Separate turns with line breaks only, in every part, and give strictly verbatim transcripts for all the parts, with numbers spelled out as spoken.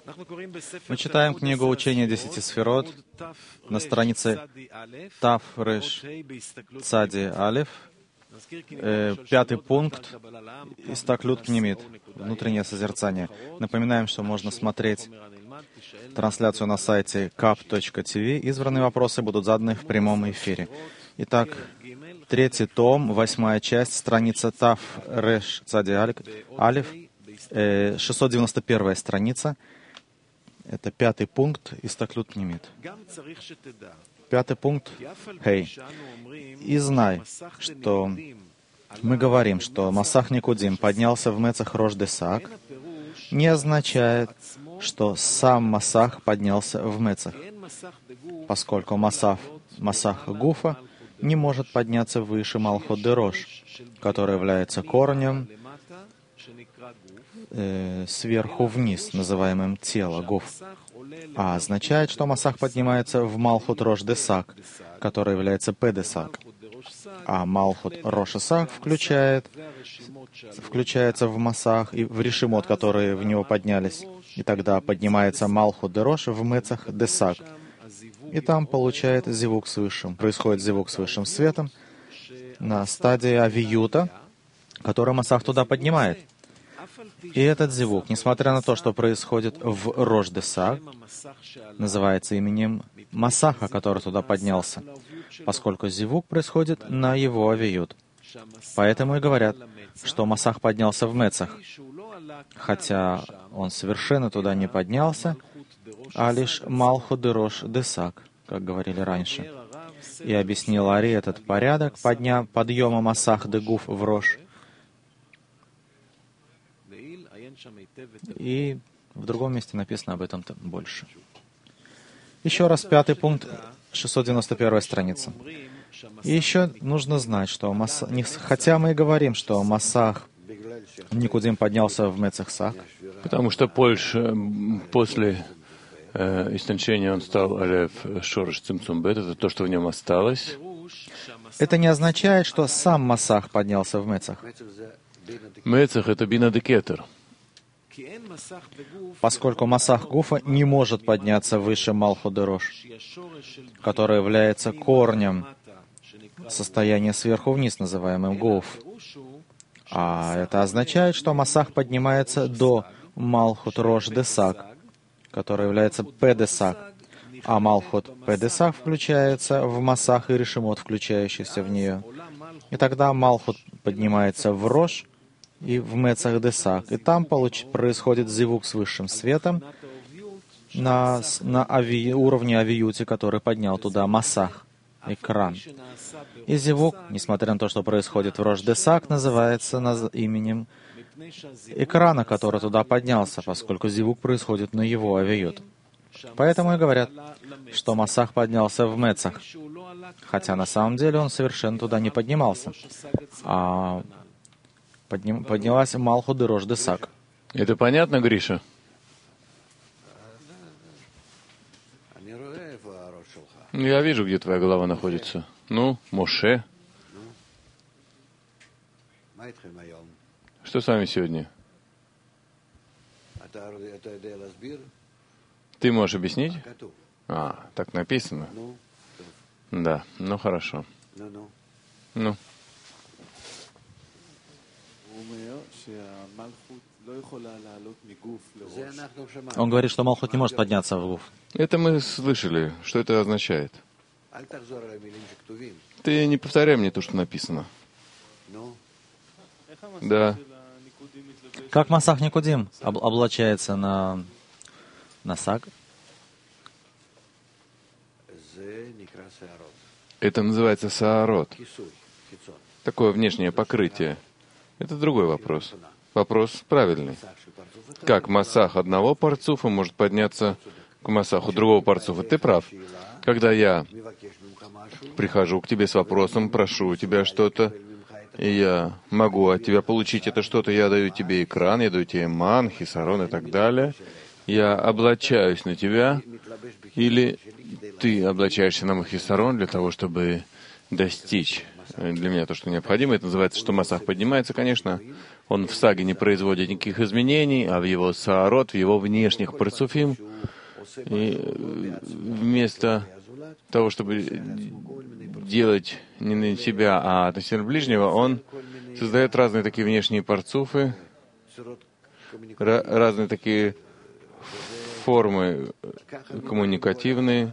Мы читаем книгу «Учение десяти сферот» на странице Тав Реш Цади Алеф, э, пятый пункт «Истаклют Пнимит», внутреннее созерцание. Напоминаем, что можно смотреть трансляцию на сайте кап точка ти ви. Избранные вопросы будут заданы в прямом эфире. Итак, третий том, восьмая часть, страница Тав Реш Цади Алеф, э, шестьсот девяносто первая страница. Это пятый пункт «Истаклют Пнимит». Пятый пункт «Хей». «И знай, что мы говорим, что Масах Никудим поднялся в Мецах Рош Десак, не означает, что сам Масах поднялся в Мецах, поскольку Масах, Масах Гуфа не может подняться выше Малхут де Рош, который является корнем э, сверху вниз, называемым тело, Гуф, а означает, что Масах поднимается в Малхут Рош Десак, который является Педесак, а Малхут Рош Десак включает, включается в Масах и в Решимот, которые в него поднялись, и тогда поднимается Малхут де Рош в Мецах Десак, и там получает зивук с высшим, происходит зивук с высшим светом на стадии авиюта, который Масах туда поднимает. И этот зивук, несмотря на то, что происходит в Рош Десак, называется именем Масаха, который туда поднялся, поскольку зивук происходит на его авиют. Поэтому и говорят, что Масах поднялся в Мецах, хотя он совершенно туда не поднялся, а лишь Малхут де Рош Десак, как говорили раньше. И объяснил Ари этот порядок подня... подъема Масах де Гуф в Рош. И в другом месте написано об этом больше. Еще раз пятый пункт, шестьсот девяносто первая страница. И еще нужно знать, что Маса... хотя мы и говорим, что Масах Никудим поднялся в Мецах Сак,
потому что Польша, после э, истончения он стал Алеф Шореш Цимцум Бет, это то, что в нем осталось.
Это не означает, что сам Масах поднялся в Мецах.
Мецах — это Бина де Кетер.
Поскольку Масах Гуфа не может подняться выше Малхут де Рош, который является корнем состояния сверху вниз, называемым Гуф. А это означает, что Масах поднимается до Малхут Рош Десак, который является Педесак, а Малхут Педесак включается в Масах и Решимот, включающийся в нее. И тогда Малхут поднимается в Рош и в Мецах Десак, и там получ... происходит зивук с высшим светом на, на ави... уровне авиюти, который поднял туда Масах, экран. И зивук, несмотря на то, что происходит в Рош Десак, называется наз... именем экрана, который туда поднялся, поскольку зивук происходит на его авиют. Поэтому и говорят, что Масах поднялся в Мецах, хотя на самом деле он совершенно туда не поднимался, а подним... поднялась Малхут де Рош Десак.
Это понятно, Гриша? Я вижу, где твоя голова находится. Ну, Моше. Что с вами сегодня? Ты можешь объяснить? А, так написано. Да, ну хорошо. Ну.
Он говорит, что Малхут не может подняться в Гуф.
Это мы слышали. Что это означает? Ты не повторяй мне то, что написано. Да.
Как Масах Никудим об- облачается на, на Сак?
Это называется саарот. Такое внешнее покрытие. Это другой вопрос. Вопрос правильный. Как Масах одного парцуфа может подняться к Масаху другого парцуфа? Ты прав. Когда я прихожу к тебе с вопросом, прошу у тебя что-то, и я могу от тебя получить это что-то, я даю тебе экран, я даю тебе ман, хисарон и так далее, я облачаюсь на тебя, или ты облачаешься на мой хисарон для того, чтобы достичь для меня то, что необходимо. Это называется, что Масах поднимается, конечно. Он в саге не производит никаких изменений, а в его саарот, в его внешних парцуфим, и вместо того, чтобы делать не на себя, а относительно ближнего, он создает разные такие внешние парцуфы, разные такие формы коммуникативные,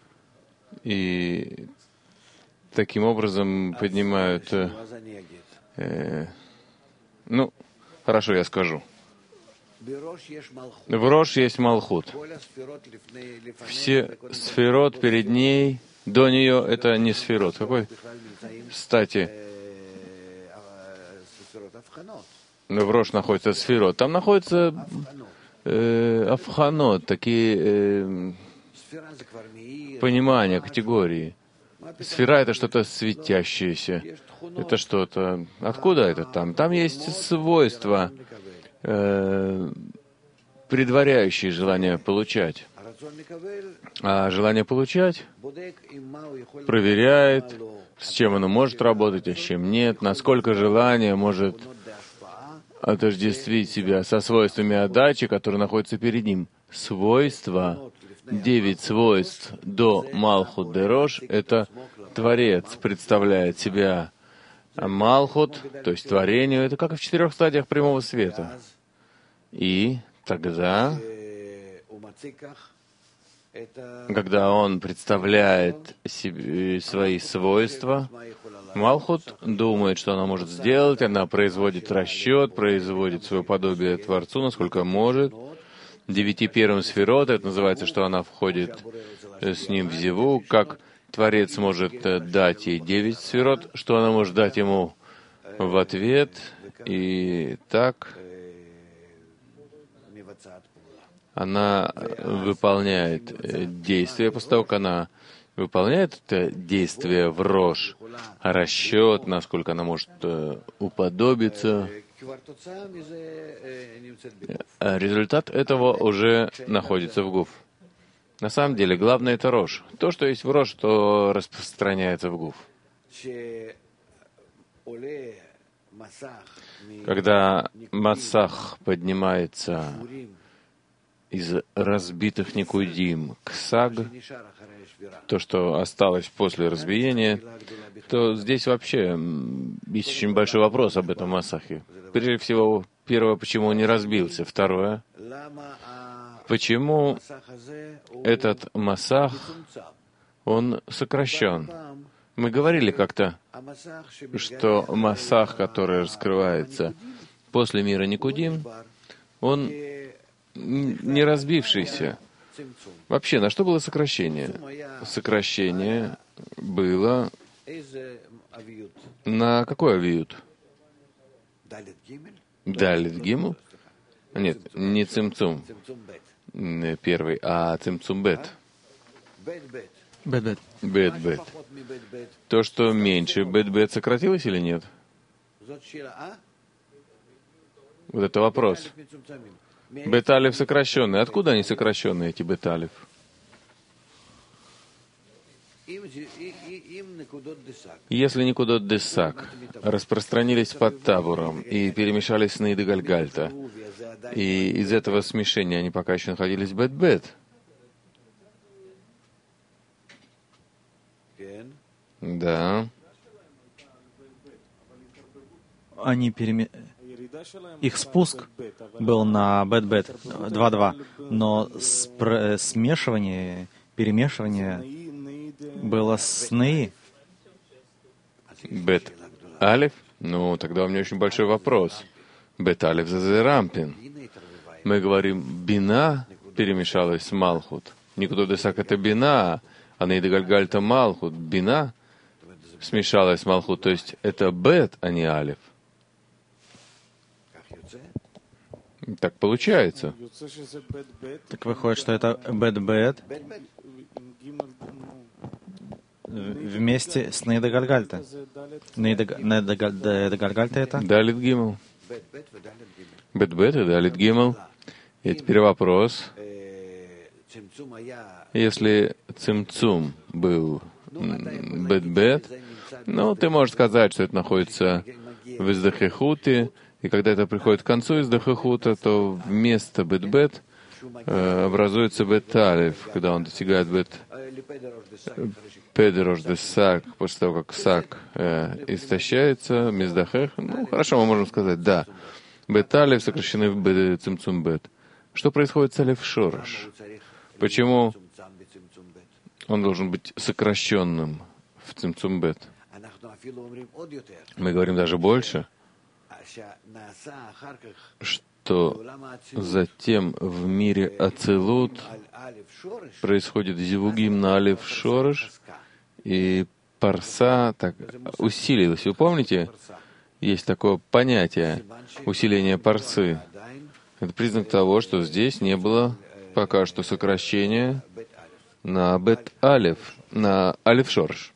и таким образом поднимают... Э, ну, хорошо, я скажу. В Рош есть Малхут. Все сферот перед ней, до нее это не сферот. Какой? Кстати, в Рош находится сферот. Там находится э, авханот, такие э, понимания, категории. Сфера — это что-то светящееся. Это что-то... Откуда это там? Там есть свойства, э, предваряющие желание получать. А желание получать проверяет, с чем оно может работать, а с чем нет, насколько желание может отождествить себя со свойствами отдачи, которые находятся перед ним. Свойства, девять свойств до Малхут Дерош — это Творец представляет себя. А Малхут, то есть творению, это как и в четырех стадиях прямого света. И тогда, когда он представляет себе свои свойства, Малхут думает, что она может сделать, она производит расчет, производит свое подобие Творцу, насколько может. Девяти первым сферот, это называется, что она входит с ним в зеву, как Творец может дать ей девять сферот, что она может дать ему в ответ, и так она выполняет действие. После того, как она выполняет это действие в Рош, расчет, насколько она может уподобиться, результат этого уже находится в Гуф. На самом деле, главное — это Рош. То, что есть в Рош, то распространяется в Гуф. Когда Масах поднимается из разбитых Никудим к Саг, то, что осталось после разбиения, то здесь вообще есть очень большой вопрос об этом Масахе. Прежде всего, первое, почему он не разбился. Второе, почему этот Масах, он сокращен. Мы говорили как-то, что Масах, который раскрывается после мира Никудим, он не разбившийся. Вообще, на что было сокращение? Сокращение было на какой авиют? Далит Гимл? Нет, не Цимцум первый, а Цимцум Бет.
Бет-бет.
Бет-бет. То, что меньше бет-бет, сократилось или нет? Вот это вопрос. Бет-алев сокращенные. Откуда они сокращенные, эти бет-алев? Если Никудот Десак распространились под табором и перемешались с Наиды Гальгальта, и из этого смешения они пока еще находились в бет-бет, да,
Они переме... Их спуск был на бет-бет два-два, но спр... смешивание, перемешивание было с Неи.
Бет-алев? Ну, тогда у меня очень большой вопрос. Бет-алев за Зерампин. Мы говорим, бина перемешалась с Малхут. Никудот Десак — это бина, а Наида Гальгальта — Малхут. Бина смешалась с Малхут, то есть это бет, а не алев. Так получается.
Так выходит, что это бет-бет вместе с Наида Гальгальта. Наида Гальгальта это?
Далит Гимл. Бет-бет и Далит Гимл. И теперь вопрос. Если Цимцум был бет-бет, ну, ты можешь сказать, что это находится в Издахехуте, И когда это приходит к концу из Дахахута, то вместо бет-бет э, образуется бет-алев, когда он достигает бет-педерош де сак, после того, как сак э, истощается, миздахех. Ну, хорошо, мы можем сказать, да. Бет-алев сокращены в цимцум-бет. Что происходит с алев-шорош? Почему он должен быть сокращенным в цимцум-бет? Мы говорим даже больше, что затем в мире Ацилут происходит зивугим на алев шореш, и парса так усилилась. Вы помните, есть такое понятие усиления парсы. Это признак того, что здесь не было пока что сокращения на бет-алев, на алев шореш.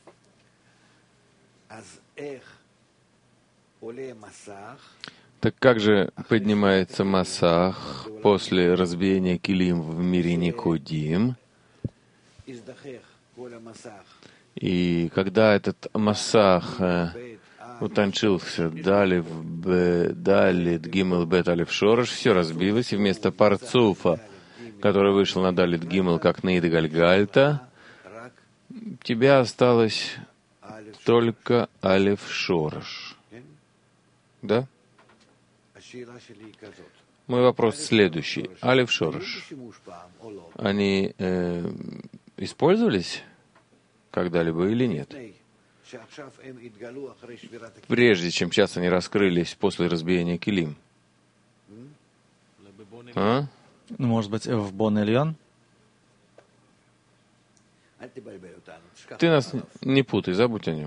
Так как же поднимается Масах после разбиения килим в мире Никодим? И когда этот Масах э, утончился, Далев, Далит, Гимел, Бет, Алев, Шореш, все разбилось, и вместо парцуфа, который вышел на Далит, Гимел, как Наид Гальгальта, у тебя осталось только Алев, Шореш. Да? Мой вопрос следующий. Алев Шореш, они э, использовались когда-либо или нет? Прежде чем сейчас они раскрылись после разбиения килим. А?
Может быть, в Бон-Эльон?
Ты нас не путай, забудь о нем.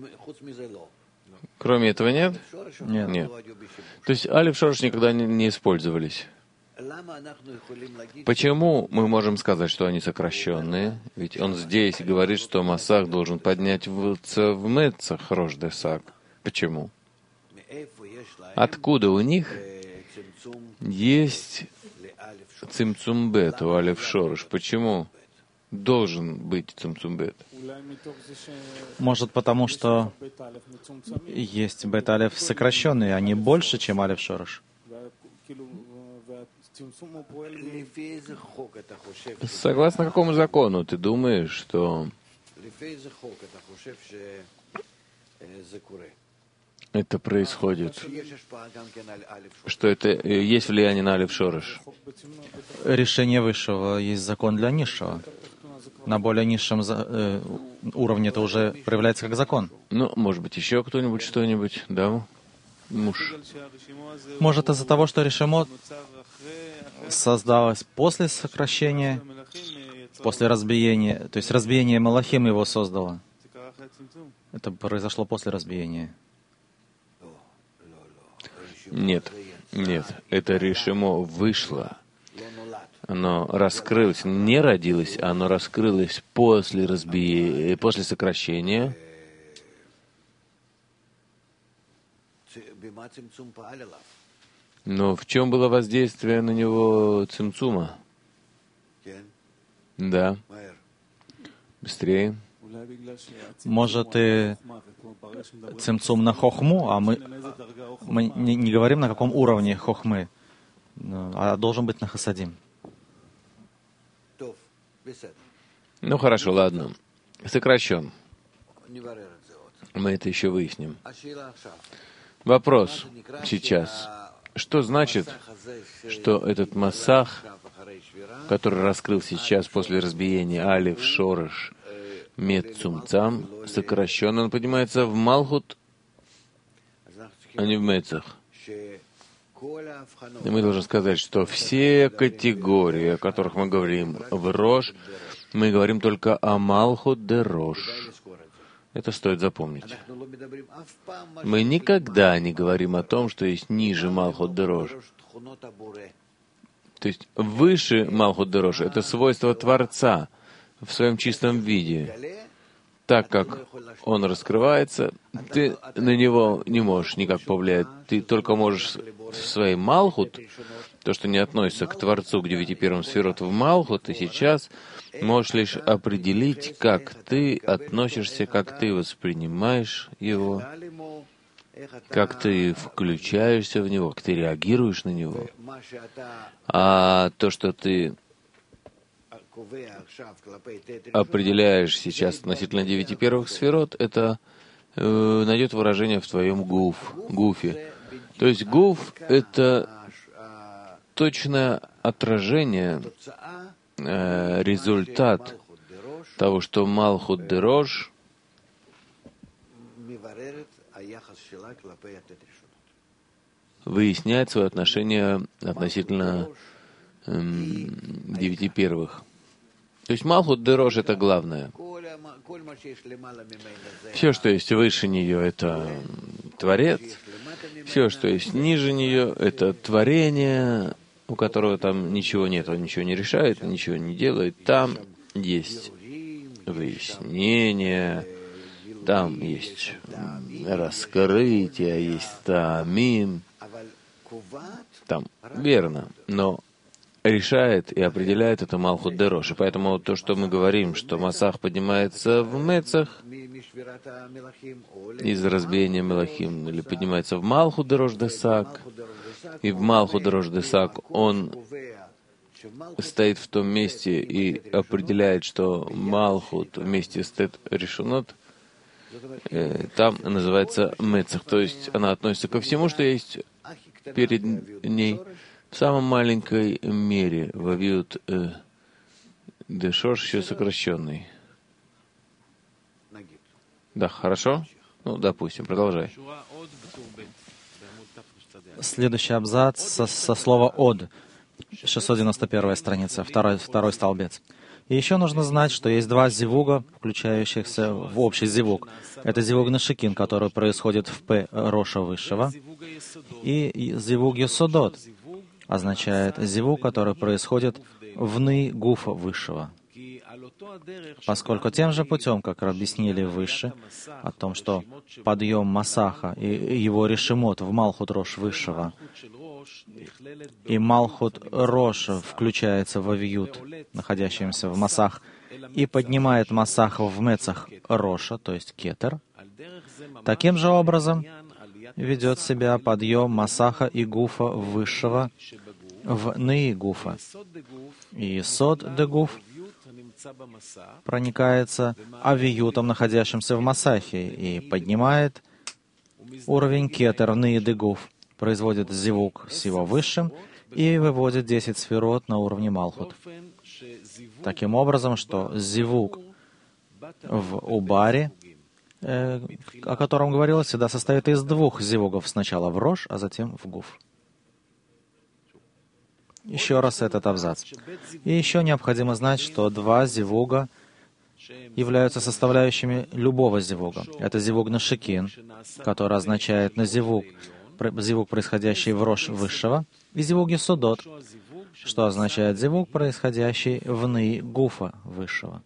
Кроме этого нет?
Нет.
Нет. То есть алев шореш никогда не, не использовались. Почему мы можем сказать, что они сокращенные? Ведь он здесь говорит, что Масах должен поднять в, в Мецах Рош де Сак. Почему? Откуда у них есть цимцумбет у алев шореш? Почему должен быть цимцумбет?
Может, потому что есть бет-алев сокращенные, они больше, чем алев шореш?
Согласно какому закону ты думаешь, что это происходит? Что это есть влияние на алев шореш?
Решение высшего есть закон для низшего. На более низшем э, уровне это уже проявляется как закон.
Ну, может быть, еще кто-нибудь что-нибудь, да? Муж.
Может, из-за того, что решимо создалось после сокращения, после разбиения, то есть разбиение Малахим его создало. Это произошло после разбиения.
Нет, нет, это решимо вышло. Оно раскрылось, не родилось, оно раскрылось после разбиения, после сокращения. Но в чем было воздействие на него цимцума? Да. Быстрее.
Может, и цимцум на хохму, а мы, мы не, не говорим, на каком уровне хохмы, а должен быть на хасадим.
Ну хорошо, ладно. Сокращен. Мы это еще выясним. Вопрос сейчас. Что значит, что этот Масах, который раскрыл сейчас после разбиения алев шореш мет цумцам, сокращен, он поднимается в Малхут, а не в Мецах? И мы должны сказать, что все категории, о которых мы говорим в Рош, мы говорим только о Малхут де Рош. Это стоит запомнить. Мы никогда не говорим о том, что есть ниже Малхут де Рош. То есть выше Малхут де Рош — это свойство Творца в своем чистом виде. Так как он раскрывается, ты на него не можешь никак повлиять. Ты только можешь в своей Малхут, то, что не относится к Творцу, к девяти первым сферот в Малхут, ты сейчас можешь лишь определить, как ты относишься, как ты воспринимаешь его. как ты включаешься в него, как ты реагируешь на него. А то, что ты определяешь сейчас относительно девяти первых сферот, это э, найдет выражение в твоем гуф, гуфе. То есть гуф — это точное отражение, э, результат того, что Малхут Дерош выясняет свое отношение относительно эм, девяти первых. То есть Малхут Дерош — это главное. Все, что есть выше нее, это Творец. Все, что есть ниже нее, это творение, у которого там ничего нет, он ничего не решает, ничего не делает. Там есть выяснение, там есть раскрытие, есть таамим. Там верно, но решает и определяет это Малхут Дерош. И поэтому то, что мы говорим, что Масах поднимается в Мецах из разбиения Мелахим, или поднимается в Малхут Дерош Десак, и в Малхут Дерош Десак он стоит в том месте и определяет, что Малхут вместе с Тет Решунот э, там называется Мецах. То есть она относится ко всему, что есть перед ней, в самой маленькой мере, вовьют э, Дешош еще сокращенный. Да, хорошо? Ну, допустим, продолжай.
Следующий абзац со, со слова «од», шестьсот девяносто первая страница, второй, второй столбец. И еще нужно знать, что есть два зивуга, включающихся в общий зивуг. Это зивуг Нашикин, который происходит в П Роша Высшего, и зивуг Йосодот означает зивуг, который происходит в Ны Гуфа Высшего. Поскольку тем же путем, как объяснили выше, о том, что подъем Масаха и его решимот в Малхут Рош Высшего, и Малхут Рош включается в Авиют, находящимся в Масах, и поднимает Масах в Мецах Роша, то есть Кетер, таким же образом ведет себя подъем Масаха и Гуфа Высшего в Ны Гуфа. И Сод де Гуф проникается авиютом, находящимся в Масахе, и поднимает уровень Кетер Ны де Гуф, производит зивук с его высшим и выводит десять сферот на уровне Малхут. Таким образом, что зивук в Убаре, э, о котором говорилось, всегда состоит из двух зивугов. Сначала в Рош, а затем в Гуф. Еще раз этот абзац. И еще необходимо знать, что два зивуга являются составляющими любого зивуга. Это зивуг Нашикин, который означает на зивуг, зивуг, происходящий в Рош Высшего, и зивуг Йосодот, что означает зивуг, происходящий в Ны Гуфа Высшего.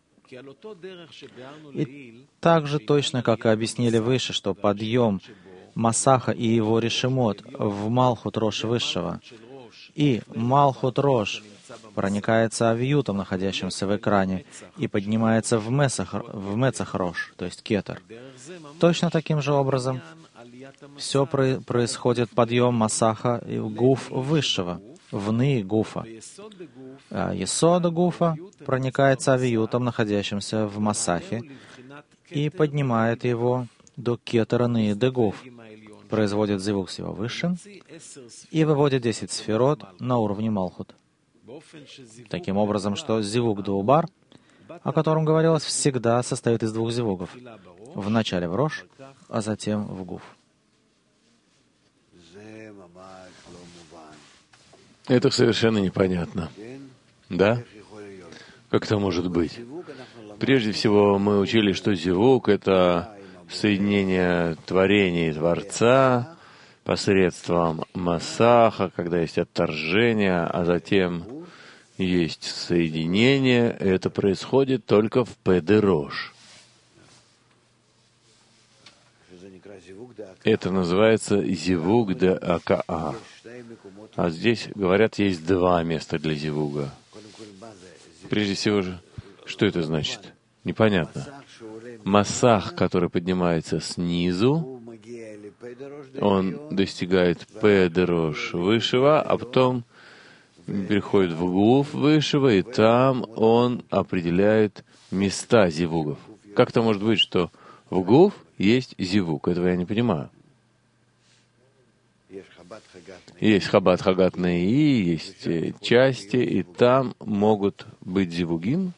И также точно, как и объяснили выше, что подъем Масаха и его решимот в Малхут Рош Высшего и Малхут Рош проникается авиютом, находящимся в экране, и поднимается в Мецах, в Мецах Рош, то есть Кетер. Точно таким же образом все про- происходит подъем Масаха и Гуф Высшего, в Ны Гуфа. А Есода Гуфа проникается авиютом, находящимся в Масахе, и поднимает его до Кетера Ны де Гуф, производит зивук с его высшим и выводит десять сферот на уровне Малхут. Таким образом, что зивук Дуубар, о котором говорилось, всегда состоит из двух зивугов. Вначале в Рош, а затем в Гуф.
Это совершенно непонятно. Да? Как это может быть? Прежде всего, мы учили, что зивук — это соединение творения и Творца посредством Масаха, когда есть отторжение, а затем есть соединение. Это происходит только в Педерош. Это называется зивуг де Акаа. А здесь, говорят, есть два места для зивуга. Прежде всего же, что это значит? Непонятно. Масах, который поднимается снизу, он достигает П-дерош высшего, а потом переходит в Гуф высшего, и там он определяет места зивугов. Как это может быть, что в Гуф есть зивуг? Этого я не понимаю. Есть Хабад Хагат Неи, есть части, и там могут быть зивугим.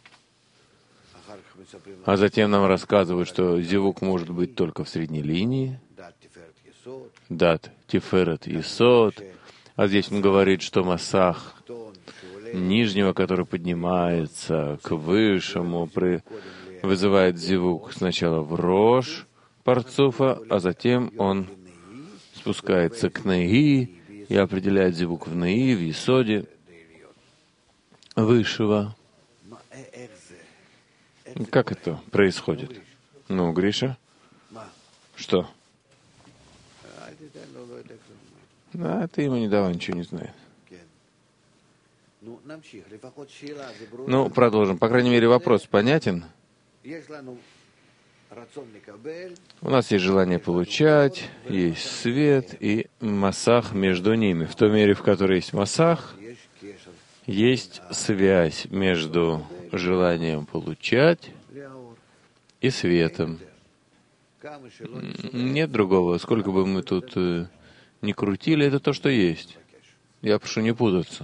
А затем нам рассказывают, что зивуг может быть только в средней линии. Дат, Тиферет, Исод. А здесь он говорит, что Масах нижнего, который поднимается к высшему, при... вызывает зивуг сначала в Рош Парцуфа, а затем он спускается к Неи и определяет зивуг в Неи, в Исоде высшего. Как это происходит? Ну, Гриша? Что? А ты ему не давай, ничего не знает. Ну, продолжим. По крайней мере, вопрос понятен. У нас есть желание получать, есть свет и масах между ними. В той мере, в которой есть масах, есть связь между желанием получать и светом. Нет другого. Сколько бы мы тут э, ни крутили, это то, что есть. Я прошу не путаться.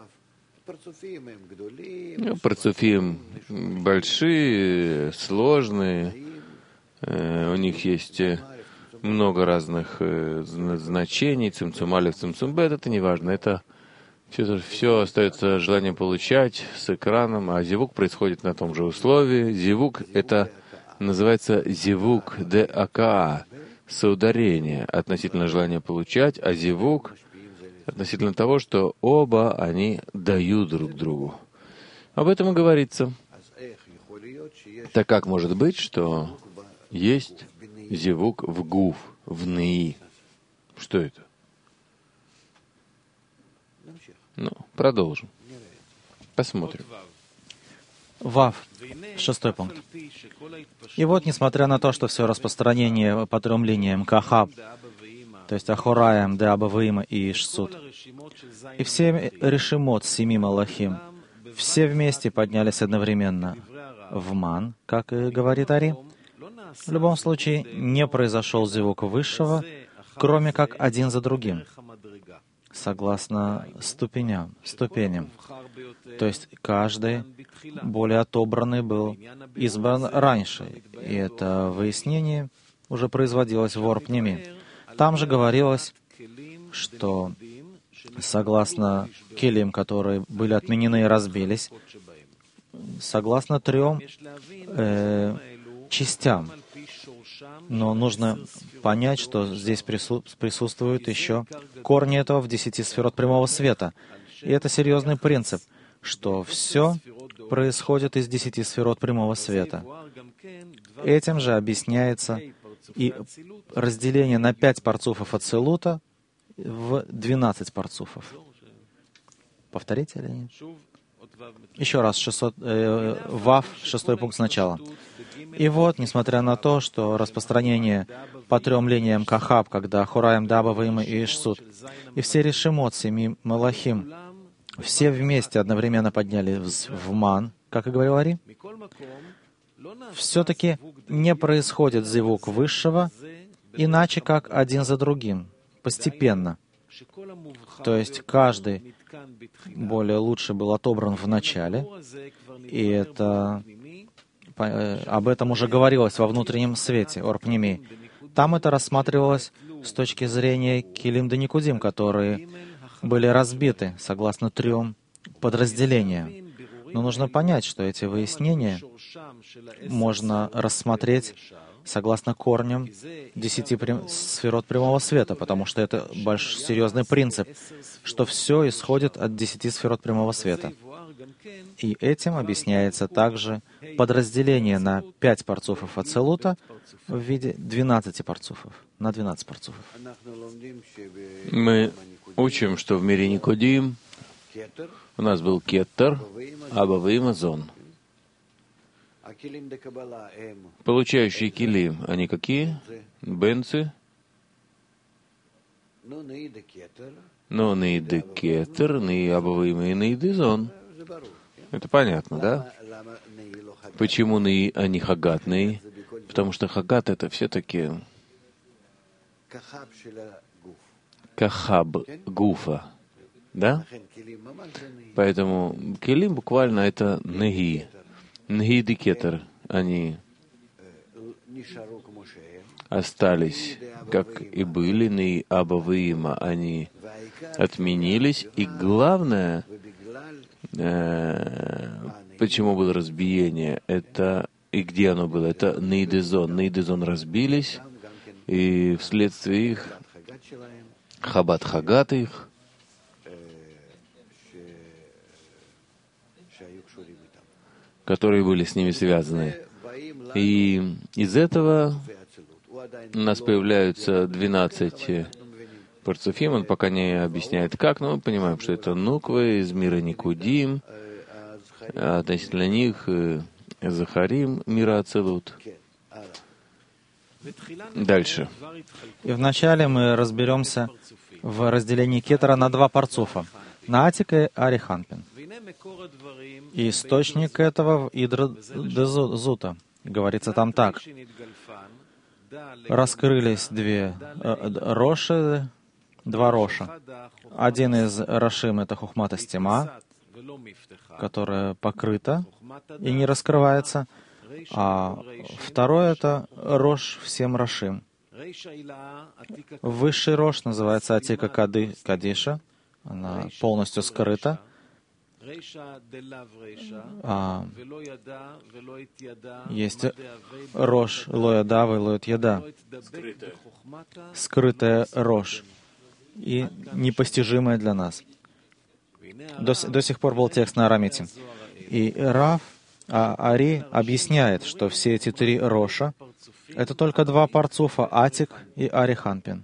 Ну, парцуфим большие, сложные. Э, у них есть много разных э, значений. Цимцум алиф, цимцум бет. Это не важно. Это все, все остается желанием получать с экраном, а зивук происходит на том же условии. Зивук — это называется зивук де ака, соударение относительно желания получать, а зивук относительно того, что оба они дают друг другу. Об этом и говорится. Так как может быть, что есть зивук в гуф, в неи? Что это? Ну, продолжим. Посмотрим.
Вав, шестой пункт. И вот, несмотря на то, что все распространение по трем линиям Кахаб, то есть Ахураем, Деаба Ваима и Ишсуд, и все решимот семи Малахим, все вместе поднялись одновременно в Ман, как и говорит Ари. В любом случае, не произошел зивук высшего, кроме как один за другим, согласно ступеням, ступеням. То есть каждый более отобранный был избран раньше, и это выяснение уже производилось в Орпними. Там же говорилось, что согласно келим, которые были отменены и разбились, согласно трем э, частям. Но нужно понять, что здесь прису- присутствуют еще корни этого в десяти сферот прямого света. И это серьезный принцип, что все происходит из десяти сферот прямого света. Этим же объясняется и разделение на пять парцуфов ацилута в двенадцать парцуфов. Повторите или нет? Еще раз, шестьсот, э, Вав, шестой пункт сначала. И вот, несмотря на то, что распространение по трем линиям Кахаб, когда Хураем, Даба, Ваима и Ишсуд, и все решимот, семи Малахим, все вместе одновременно поднялись в Ман, как и говорил Ари, все-таки не происходит зивук высшего, иначе как один за другим, постепенно. То есть каждый более лучше был отобран в начале, и это, об этом уже говорилось во внутреннем свете, Орпними. Там это рассматривалось с точки зрения Килим да Никудим, которые были разбиты согласно трем подразделениям. Но нужно понять, что эти выяснения можно рассмотреть согласно корням десяти прям... сферот прямого света, потому что это большой серьезный принцип, что все исходит от десяти сферот прямого света. И этим объясняется также подразделение на пять парцуфов ацелута в виде двенадцати парцуфов, на двенадцать парцуфов.
Мы учим, что в мире Никодим у нас был Кеттер, Аба Ваима Зон. Получающие килим, они какие? Бенцы, Но Нейды Кетер, Ней Абаваим и Нейды Зон. Это понятно, да? Почему Ней, а не Хагат Ней? Потому что Хагат — это все-таки Кахаб Гуфа, да? Поэтому Келим буквально это Неги. Неги Декетер. Они остались, как и были, Ней Абаваима. Они отменились. И главное, э, почему было разбиение, это и где оно было? Это Нейдезон. Нейдезон разбились, и вследствие их Хабат Хагат их, которые были с ними связаны. И из этого у нас появляются двенадцать парцуфим. Он пока не объясняет как, но мы понимаем, что это нуквы из мира Никудим, а относительно них Захарим, мира Ацелут. Дальше.
И вначале мы разберемся в разделении кетера на два парцуфа — на Атик и Ариханпин. И источник этого в Идра Зута. Говорится там так. Раскрылись две э, роши, два роша. Один из рошим — это Хухмата Стима, которая покрыта и не раскрывается, а второй — это рош всем рошим. Высший рош называется Атика Кады, Кадиша, она полностью скрыта. А есть рош лоядава и лоятьяда, скрытая рош и непостижимая для нас. До, до сих пор был текст на арамите. И Рав а, Ари объясняет, что все эти три роша — это только два парцуфа, Атик и Ариханпин,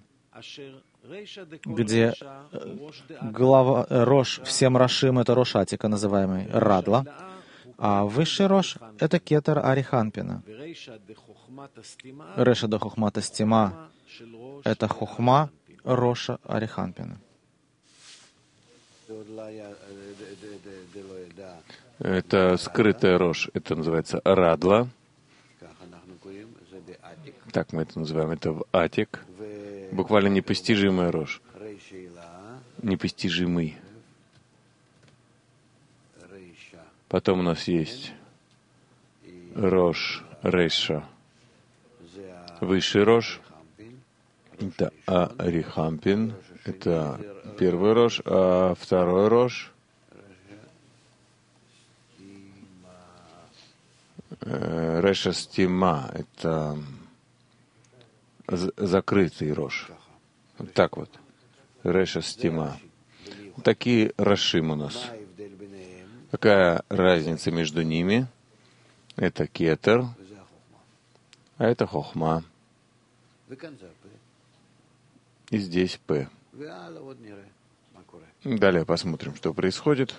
где глава рош всем рошим — это рош Атика, называемый Радла, а высший рош — это кетер Ариханпина. Реша де Хухмата Стима — это хухма роша Ариханпина.
Это скрытая рожь, это называется Радла. Так мы это называем, это в Атик. Буквально непостижимая рожь. Непостижимый. Потом у нас есть рожь Рейша. Высший рожь — это Арихампин. Это первый рожь, а второй рожь Реша Стима — это закрытый рожь. Вот так вот. Реша Стима. Такие рашим у нас. Какая разница между ними? Это кетер, а это хохма. И здесь П. Далее посмотрим, что происходит.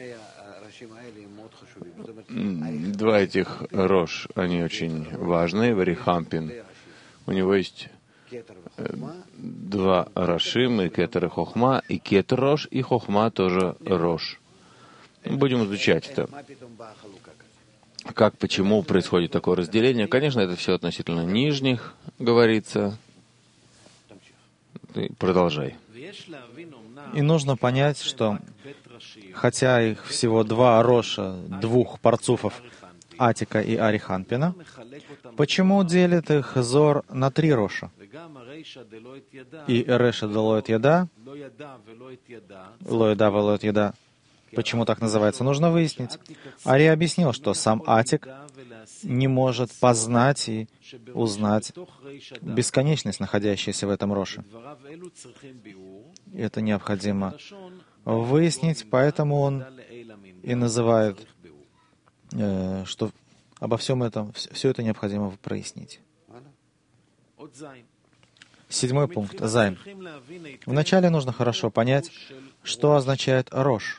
Два этих рож, они очень важные. Варихампин. У него есть два рашим, и кетер и хохма, и кетер рож, и хохма тоже рож. Будем изучать это. Как, почему происходит такое разделение? Конечно, это все относительно нижних говорится. Ты продолжай.
И нужно понять, что хотя их всего два роша, двух парцуфов, Атика и Ариханпина, почему делит их Зор на три роша? И Реша де Лоятьяда, Лоядава Лоятьяда, почему так называется, нужно выяснить. Ари объяснил, что сам Атик не может познать и узнать бесконечность, находящуюся в этом роше. Это необходимо выяснить, поэтому он и называет, э, что обо всем этом, все это необходимо прояснить. Седьмой пункт. Займ. Вначале нужно хорошо понять, что означает рош.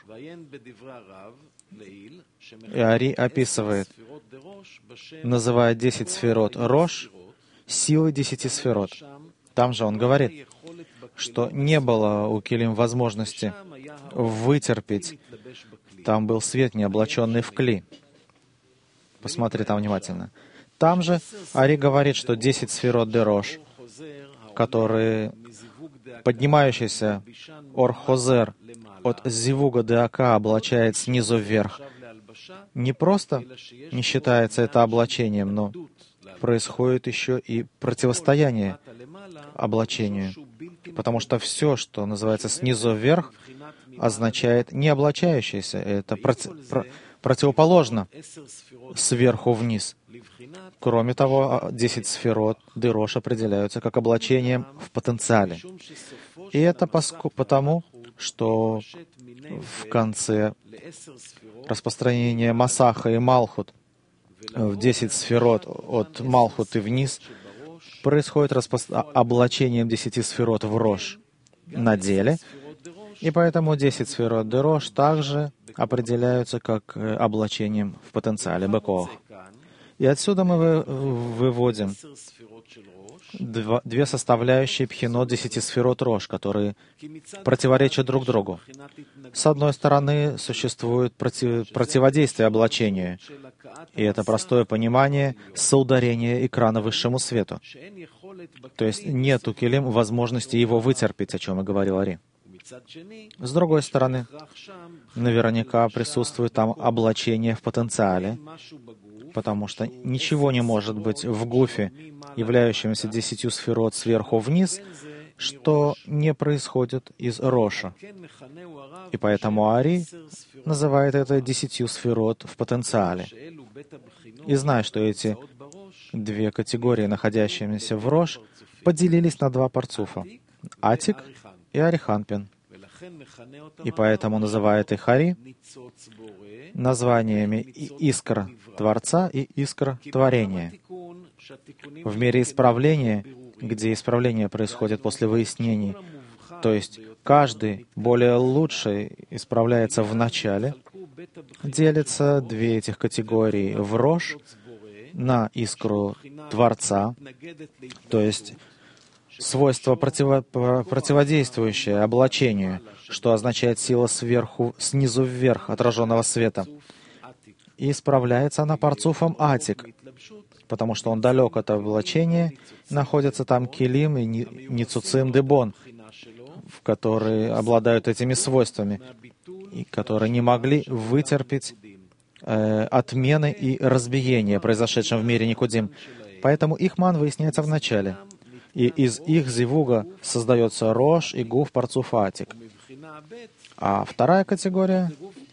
И Ари описывает, называя десять сферот рош, силы десяти сферот. Там же он говорит, что не было у Килим возможности вытерпеть. Там был свет, не облаченный в кли. Посмотри там внимательно. Там же Ари говорит, что десять сферот дерош, которые поднимающийся Ор-Хозер от Зивуга де Ака облачает снизу вверх, не просто не считается это облачением, но происходит еще и противостояние облачению. Потому что все, что называется снизу вверх, означает не облачающееся. Это проти- про- противоположно сверху вниз. Кроме того, десять сферот дерош определяются как облачением в потенциале. И это поску- потому, что в конце распространения Масаха и Малхут в десять сферот от Малхут и вниз происходит распро- облачением десяти сферот в Рош на деле, и поэтому десять сферот дерош также определяются как облачением в потенциале Бекоах. И отсюда мы вы, выводим два, две составляющие пхинот десяти сферот Рош, которые противоречат друг другу. С одной стороны, существует против, противодействие облачению, и это простое понимание соударения экрана высшему свету. То есть нет у Килим возможности его вытерпеть, о чем и говорил Ари. С другой стороны, наверняка присутствует там облачение в потенциале, потому что ничего не может быть в гуфе, являющемся десятью сферот сверху вниз, что не происходит из Роша. И поэтому Ари называет это десятью сферот в потенциале. И зная, что эти две категории, находящиеся в Рош, поделились на два парцуфа — Атик и Ариханпин. И поэтому называет их Ари названиями искра Творца и искра Творения. В мире исправления, где исправление происходит после выяснений, то есть каждый более лучший исправляется в начале, делятся две этих категории в Рош на искру Творца, то есть свойство противо, противодействующее облачению, что означает сила сверху, снизу вверх отраженного света. И исправляется она парцуфом Атик, потому что он далек от облачения, находятся там Килим и Ницуцим Дебон, в которые обладают этими свойствами, и которые не могли вытерпеть э, отмены и разбиения, произошедшем в мире Никудим. Поэтому их ман выясняется в начале. И из их зивуга создается Рош и Гуф Парцуф Атик. А вторая категория...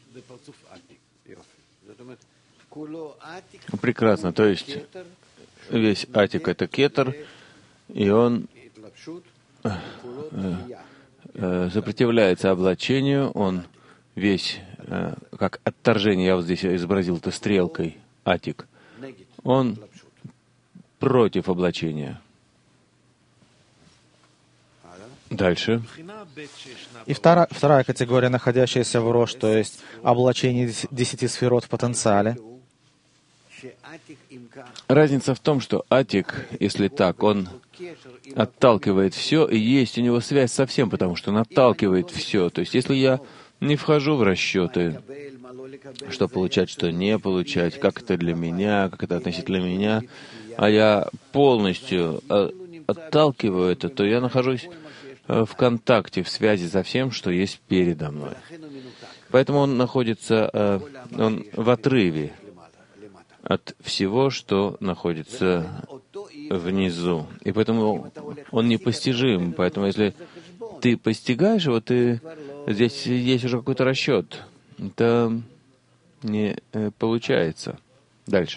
Прекрасно. То есть весь Атик — это кетер, и он э, э, сопротивляется облачению, он весь, э, как отторжение, я вот здесь изобразил это стрелкой, Атик, он против облачения. Дальше.
И вторая, вторая категория, находящаяся в Рош, то есть облачение десяти сферот в потенциале.
Разница в том, что Атик, если так, он отталкивает все, и есть у него связь со всем, потому что он отталкивает все. То есть если я не вхожу в расчеты, что получать, что не получать, как это для меня, как это относительно меня, а я полностью отталкиваю это, то я нахожусь в контакте, в связи со всем, что есть передо мной. Поэтому он находится он в отрыве от всего, что находится внизу. И поэтому он непостижим. Поэтому если ты постигаешь его, ты... здесь есть уже какой-то расчет. Это не получается. Дальше.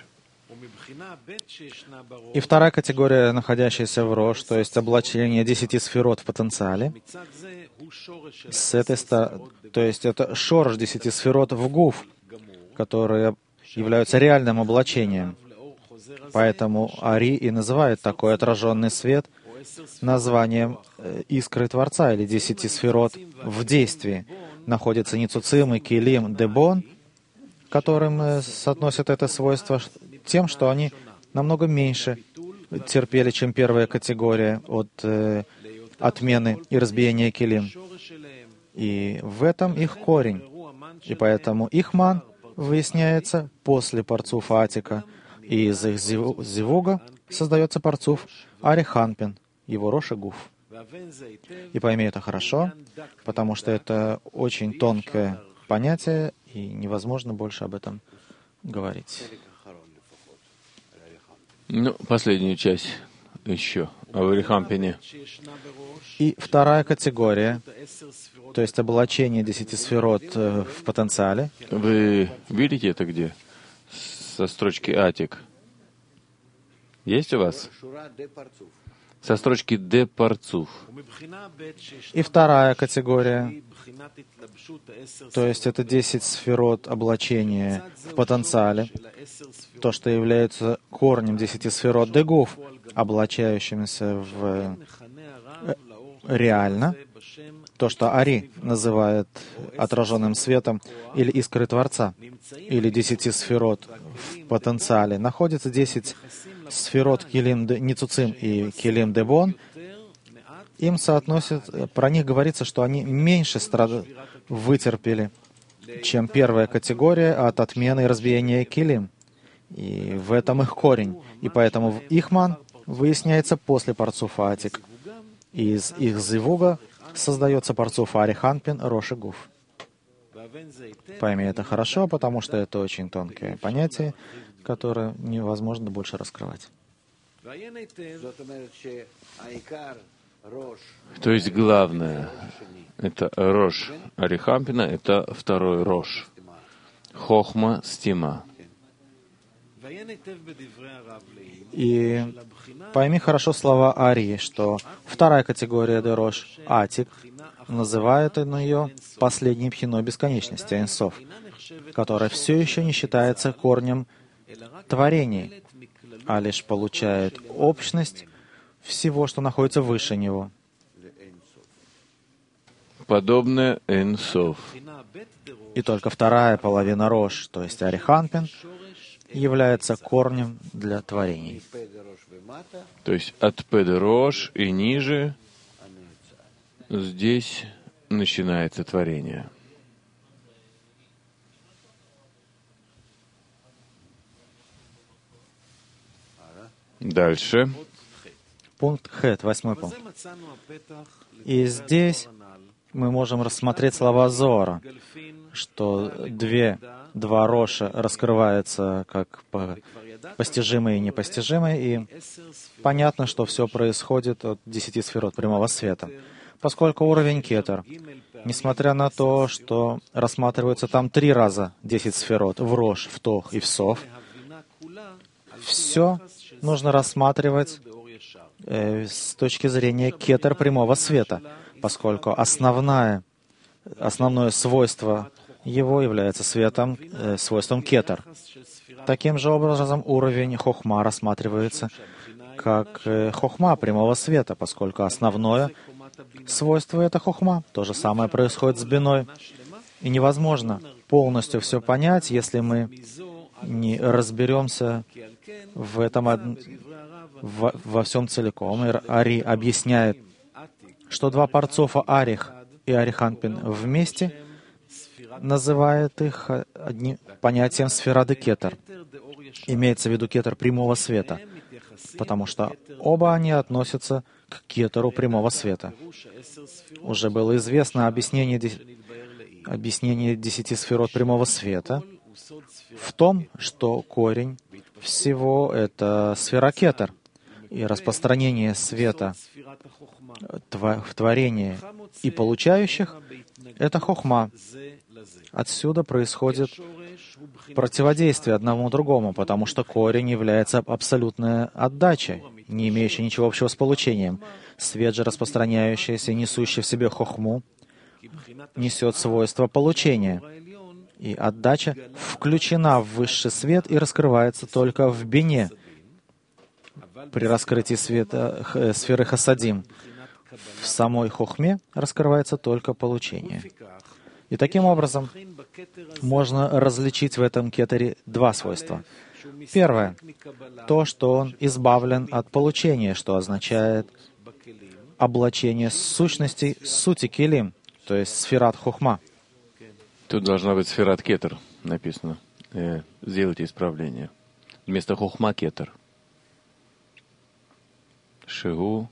И вторая категория, находящаяся в Рош, то есть облачение десяти сферот в потенциале, с этой стороны, то есть это шорож десяти сферот в гуф, которые являются реальным облачением. Поэтому Ари и называет такой отраженный свет названием искры Творца или десяти сферот в действии. Находятся Ницуцим и Килим Дебон, которым соотносят это свойство тем, что они намного меньше терпели, чем первая категория, от э, отмены и разбиения келим. И в этом их корень. И поэтому их ман выясняется после парцуф Атика, и из их зивуга создается парцуф Ариханпин, его Рош и Гуф. И пойми это хорошо, потому что это очень тонкое понятие, и невозможно больше об этом говорить.
Ну, последнюю часть еще о Ариханпине.
И вторая категория, то есть облачение десяти сферот в потенциале.
Вы видите это где? Со строчки Атик. Есть у вас? Со строчки Де Парцуф.
И вторая категория, то есть это десять сферот облачения в потенциале, то, что является корнем десяти сферот Дегуф, облачающимися в реально, то, что Ари называет отраженным светом или искрой Творца, или десяти сферот в потенциале, находится десять сферот Килим Ницуцим и Килим Дебон. Им соотносят, про них говорится, что они меньше страд... вытерпели, чем первая категория от отмены и разбиения Килим. И в этом их корень. И поэтому в их ман выясняется после парцуфа Атик. Из их зивуга создается парцуф Ариханпин, Рош и Гуф. Пойми это хорошо, потому что это очень тонкое понятие, которое невозможно больше раскрывать.
То есть главное, это Рош Ариханпина, это второй Рош. Хохма Стима.
И пойми хорошо слова Арии, что вторая категория Дерош, Атик, называет он ее последней пхиной бесконечности, Энсов, которая все еще не считается корнем творений, а лишь получает общность всего, что находится выше него.
Подобное Энсов.
И только вторая половина Рош, то есть Ариханпин, является корнем для творений.
То есть от Педерош и ниже здесь начинается творение. Дальше.
Пункт Хет, восьмой пункт. И здесь мы можем рассмотреть слова Зоара, что две, два Роша раскрываются как постижимые и непостижимые, и понятно, что все происходит от десяти сферот прямого света. Поскольку уровень кетер, несмотря на то, что рассматриваются там три раза десять сферот, в Рош, в Тох и в Сов, все нужно рассматривать э, с точки зрения кетер прямого света, поскольку основное, основное свойство его является светом, э, свойством кетер. Таким же образом, уровень хохма рассматривается как э, хохма прямого света, поскольку основное свойство — это хохма. То же самое происходит с биной. И невозможно полностью все понять, если мы не разберемся в этом од... во, во всем целиком. И Ари объясняет, что два парцофа Арих и Ариханпин вместе называет их одним понятием сфера де кетер. Имеется в виду кетер прямого света, потому что оба они относятся к кетеру прямого света. Уже было известно объяснение, объяснение десяти сферот прямого света в том, что корень всего — это сфера кетер, и распространение света в творении и получающих — это хохма. Отсюда происходит противодействие одному другому, потому что корень является абсолютной отдачей, не имеющей ничего общего с получением. Свет же, распространяющийся и несущий в себе хохму, несет свойство получения. И отдача включена в высший свет и раскрывается только в бине при раскрытии света, х, сферы хасадим. В самой хохме раскрывается только получение. И таким образом можно различить в этом кетере два свойства. Первое — то, что он избавлен от получения, что означает, облачение сущностей сути келим, то есть сферат хохма.
Тут должна быть сферат кетер написано. Э, сделайте исправление. Вместо хохма кетер. Шигу.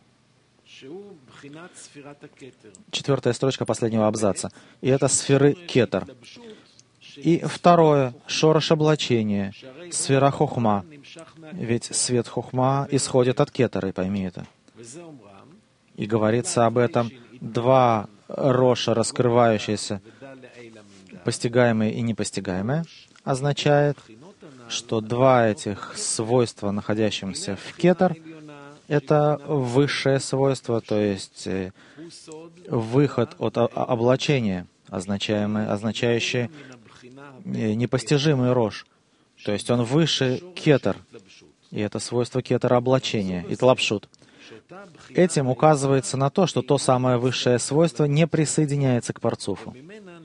Четвертая строчка последнего абзаца. И это сферы кетер. И второе, шорош облачение, сфера хохма. Ведь свет хохма исходит от кетера, и пойми это. И говорится об этом два роша, раскрывающиеся, постигаемые и непостигаемые, означает, что два этих свойства, находящихся в кетер, это высшее свойство, то есть выход от облачения, означаемый, означающий непостижимый рош. То есть он выше кетер, и это свойство кетера облачения, и тлапшут. Этим указывается на то, что то самое высшее свойство не присоединяется к парцуфу,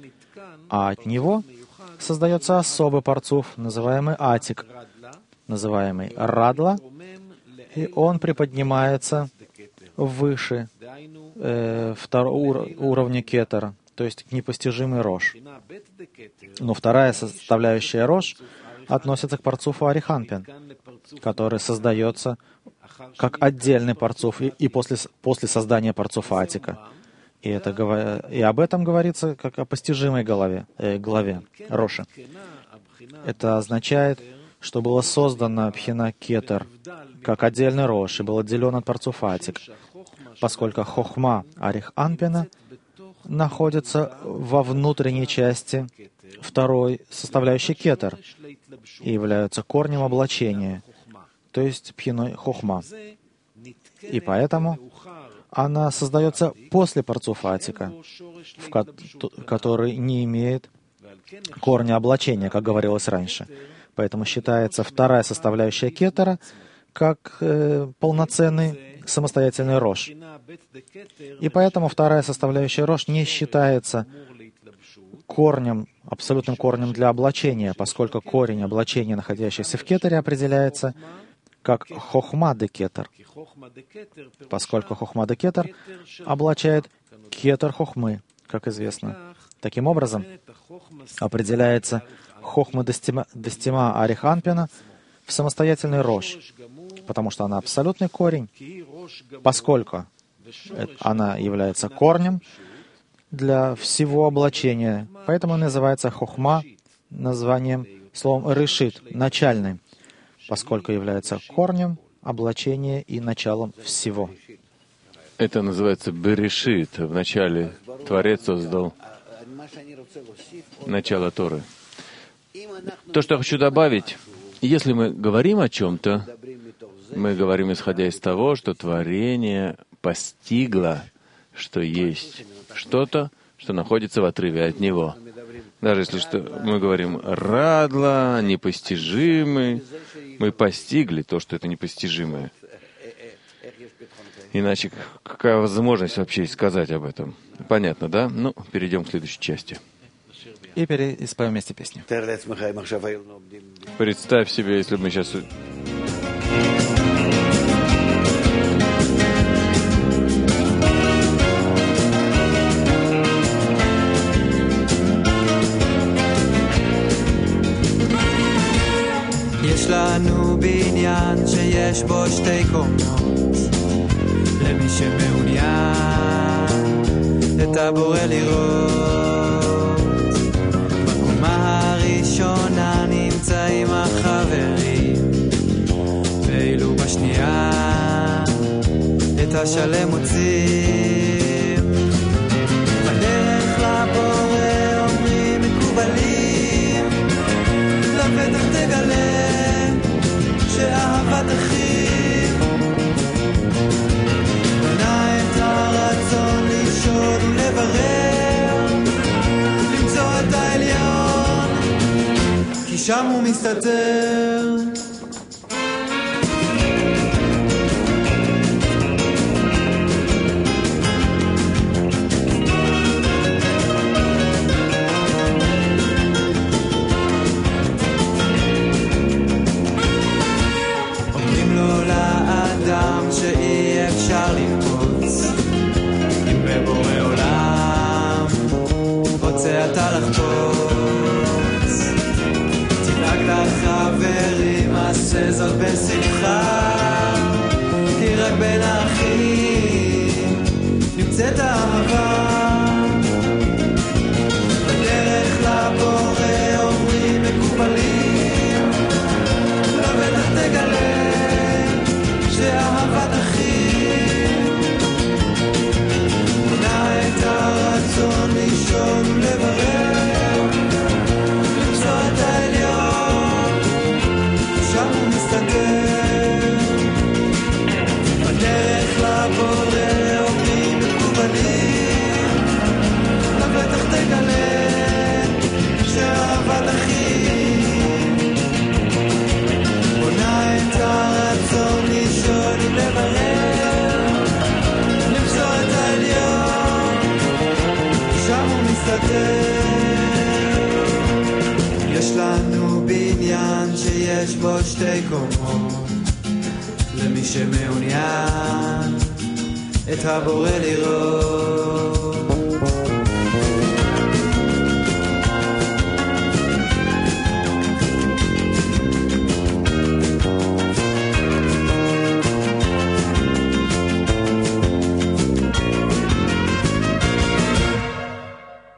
а от него создается особый парцуф, называемый атик, называемый радла, и он приподнимается выше э, второго ур- уровня кетера, то есть к непостижимый рош. Но вторая составляющая рош относится к парцуфу ариханпин, который создается как отдельный парцуф и, и после, после создания парцуфа атика. И, это, и об этом говорится как о постижимой голове, э, главе роши. Это означает, что было создано пхина кетер как отдельный рош и был отделен от парцуфа атик, поскольку хохма арих анпина находится во внутренней части второй составляющей кетер и являются корнем облачения, то есть пхиной хохма. И поэтому она создается после парцуфа атика, в ко- который не имеет корня облачения, как говорилось раньше. Поэтому считается вторая составляющая кетера как э, полноценный самостоятельный рош. И поэтому вторая составляющая рош не считается корнем, абсолютным корнем для облачения, поскольку корень облачения, находящийся в кетере, определяется как хохма де кетер, поскольку хохма де кетер облачает кетер хохмы, как известно. Таким образом, определяется хохма дестима ариханпина в самостоятельный рош, потому что она абсолютный корень, поскольку она является корнем для всего облачения. Поэтому называется хохма названием словом решит, начальный, поскольку является корнем, облачения и началом всего.
Это называется берешит. Вначале Творец создал начало Торы. То, что я хочу добавить, если мы говорим о чем-то, мы говорим, исходя из того, что творение постигло, что есть что-то, что находится в отрыве от него. Даже если что, мы говорим «радла», «непостижимый», мы постигли то, что это непостижимое. Иначе какая возможность вообще сказать об этом? Понятно, да? Ну, перейдем к следующей части.
И переспоем вместе песню.
Представь себе, если бы мы сейчас...
יש לנו בניין שיש בו שתי קומות, למי שמעוניין את הבורא לראות. בקומה הראשונה נמצאים החברים, ואילו בשנייה את השלם מוצאים. בדרך לבורא אומרים מקובלים, לבטח תגלה שאהבת אחים בנה את הרצון לשאול ולברר, למצוא את העליון, כי שם הוא מסתתר. שאי אפשר לקפוץ נעשה זאת בשמחה, כי רק בין האחים נמצאת האהבה. בדרך לבורא אומרים מקובלים, לא בטח תגלה שאהבת אחים מונה את הרצון לשאול ולברר, למצוא את העליון, שם הוא מסתתר. בדרך לבורא אומרים מקובלים, לא בטח תגלה שאהבת אחים מונה את הרצון לשאול ולברר, למצוא את העליון, שם הוא מסתתר. יש לנו בניין שיש בו שתי קומות, למי שמעוניין את הבורא לראות.